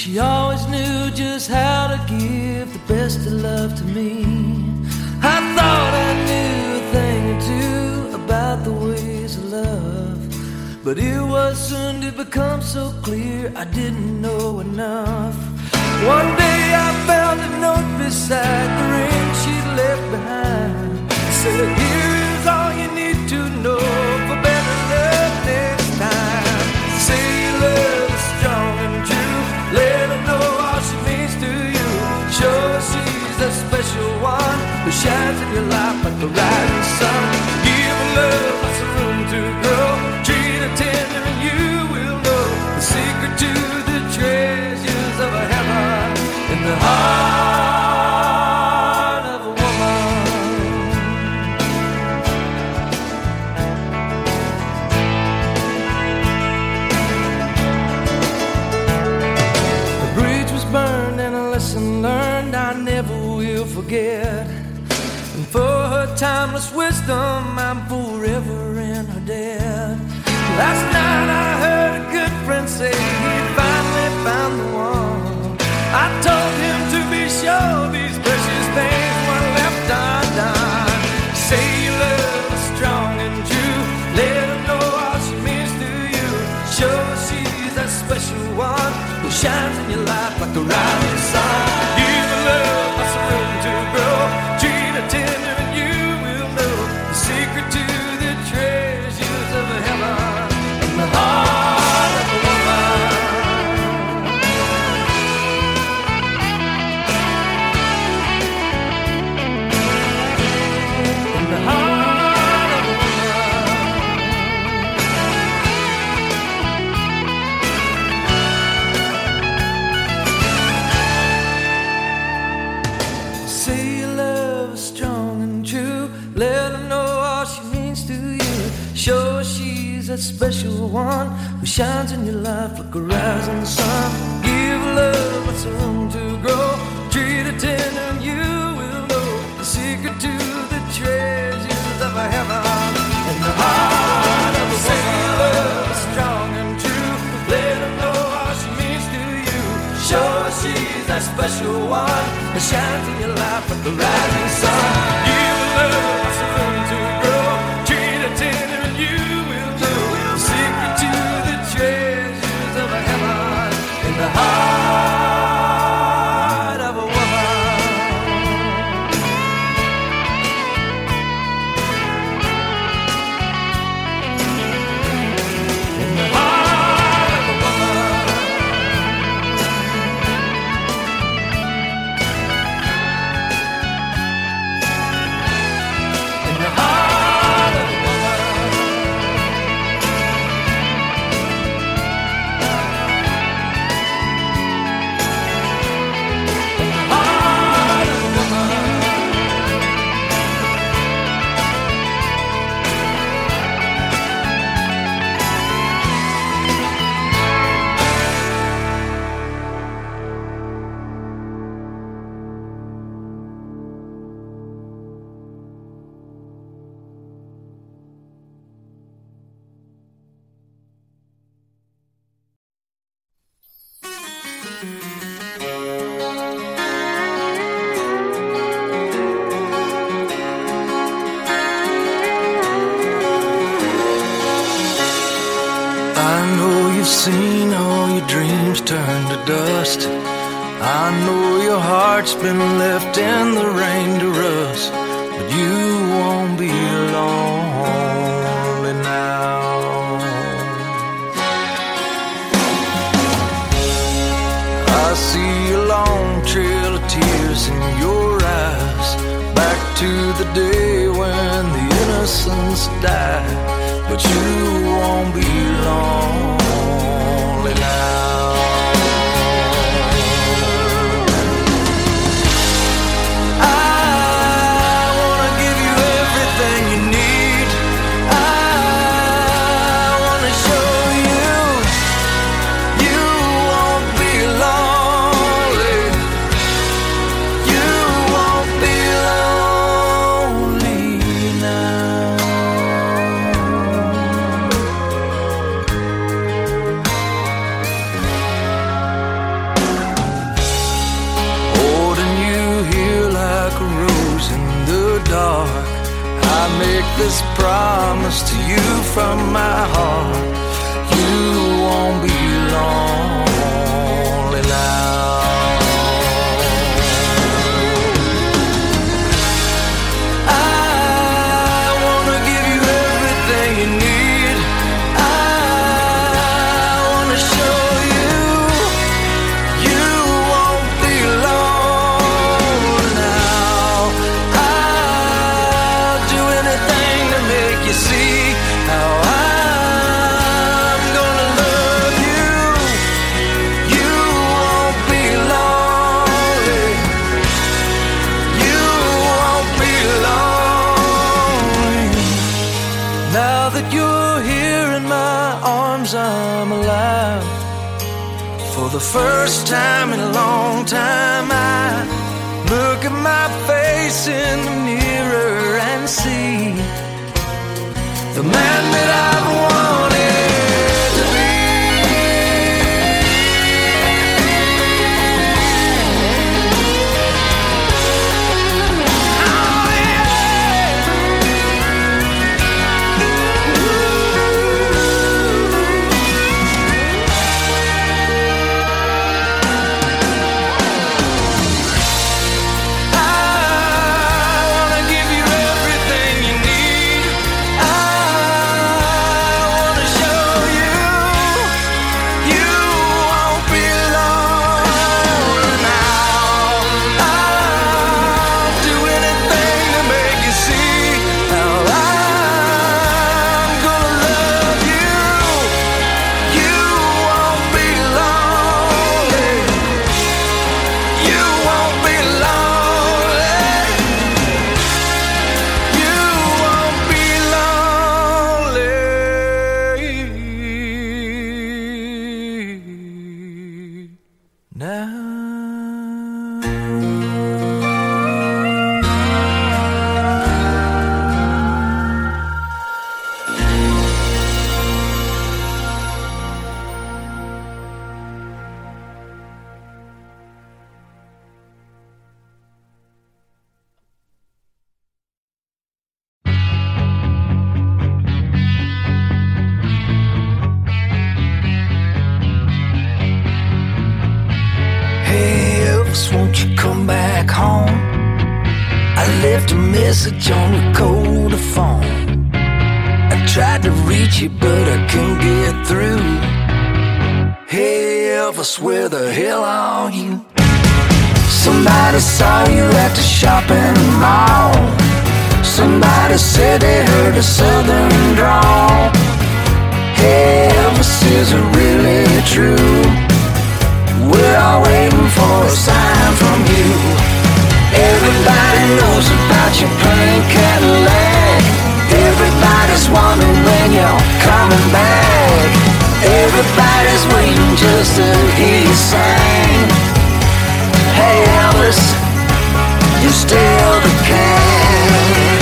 She always knew just how to give the best of love to me. I thought I knew a thing or two about the ways of love, but it was soon to become so clear I didn't know enough. One day I found a note beside the ring she'd left behind. It said, here is all you need to know for better love next time. Say your love is strong and true, let her know all she means to you. Show her she's a special one who shines in your life like the rising sun. Give her love lots of room to grow, treat her tender and you will know the secret to the treasures of a heaven in the heart of a woman. The bridge was burned and a lesson learned I never will forget. And for her timeless wisdom, I'm forever in her debt. Last night I heard a good friend say he'd finally found the one. I told him to be sure these precious things weren't left undone. Say your love is strong and true, let her know all she means to you. Show her she's that special one who shines in your life like the rising sun. Give her love lots of room to grow, treat her tender and you will know the secret to the treasures of heaven in the heart of a woman. In the heart of a woman. Say your love is strong and true, let her know all she means to you. Show her she's that special one who shines in your life like a rising sun. Give her love lots of room to grow, treat her tender and you will know the secret to the treasures of a heaven in the heart of a woman. Say your love is strong and true, let her know all she means to you. Show her she's that special one who shines in your life like the rising sun. Give her love lots of room to grow, treat her tender and you will know the secret to the treasures of a heaven in the heart of a woman. In the heart of a woman. In the heart of a woman. In the heart of a woman. I know you've seen all your dreams turn to dust. I know your heart's been left in the rain to rust, but you won't be lonely now. I see a long trail of tears in your eyes, back to the day when the innocence died, but you won't be lonely now. I wanna give you everything you need. I wanna show you you won't be lonely. You won't be lonely now. make this promise to you from my heart. You won't be lonely now. I wanna give you everything you need. I wanna show you you won't be lonely now. I'll do anything to make you see how I'm gonna love you. You won't be lonely. You won't be lonely. Now that you're here in my arms, I'm alive. For the first time in a long time, I look at my face in the mirror and see the man that I've wanted to be. Oh, yeah. I wanna give you everything you need. I wanna show you you won't be lonely now. I'll do anything to make you see how I'm gonna love you. You won't be lonely. You won't be lonely. You won't be lonely now. Hey Elvis, won't you come back home? I left a message on the coda phone. I tried to reach you, but I couldn't get through. Hey Elvis, where the hell are you? Somebody saw you at the shopping mall. Somebody said they heard a southern drawl. Hey Elvis, is it really true? We're all waiting for a sign from you. Everybody knows about your pink Cadillac. Everybody's wondering when you're coming back. Everybody's waiting just to hear you sing. Hey Elvis, you're still the king.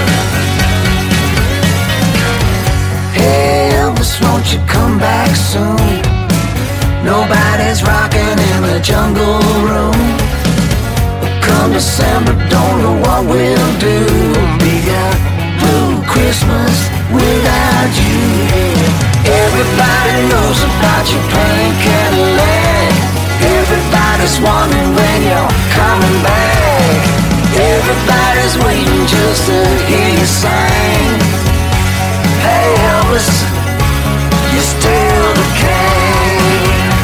Hey Elvis, won't you come back soon? Nobody's rocking in the jungle room. Come December, don't know what we'll do. We got blue Christmas without you. Everybody knows about your pink Cadillac. Everybody's wondering when you're coming back. Everybody's waiting just to hear you sing. Hey Elvis, you're still the king.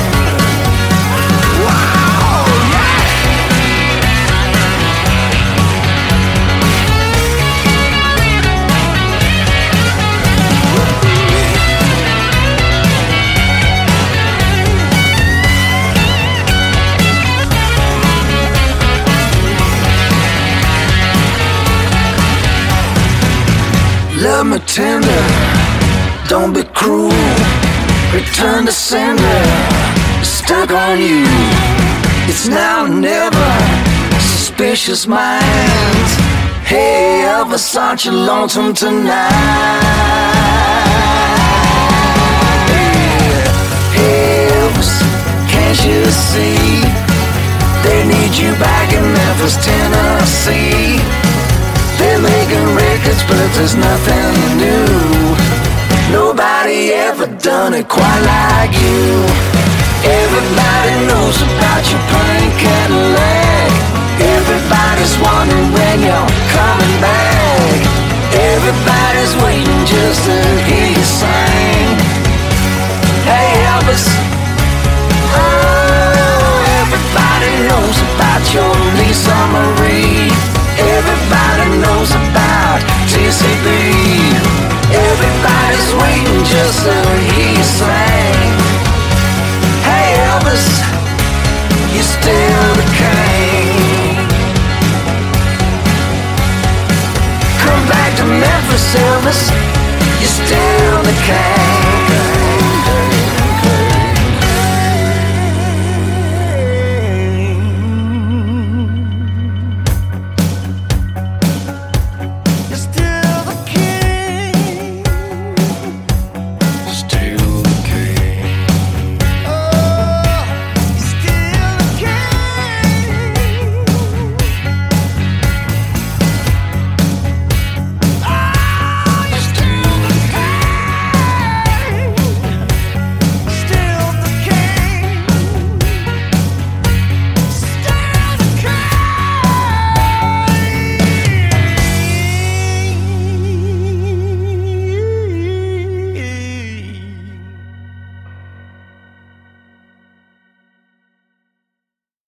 Love me tender, don't be cruel. Return to sender, stuck on you. It's now or never, suspicious minds. Hey Elvis, aren't you lonesome tonight? Hey Elvis, can't you see? They need you back in Memphis, Tennessee. They're making records, but there's nothing new. Nobody ever done it quite like you. Everybody knows about your pink Cadillac. Everybody's wondering when you're coming back. Everybody's waiting just to hear you sing. Hey Elvis. Oh, everybody knows about your Lisa Marie. Everybody knows about TCB. Everybody's waiting just to hear you sing. Hey Elvis, you're still the king. Come back to Memphis, Elvis, you're still the king.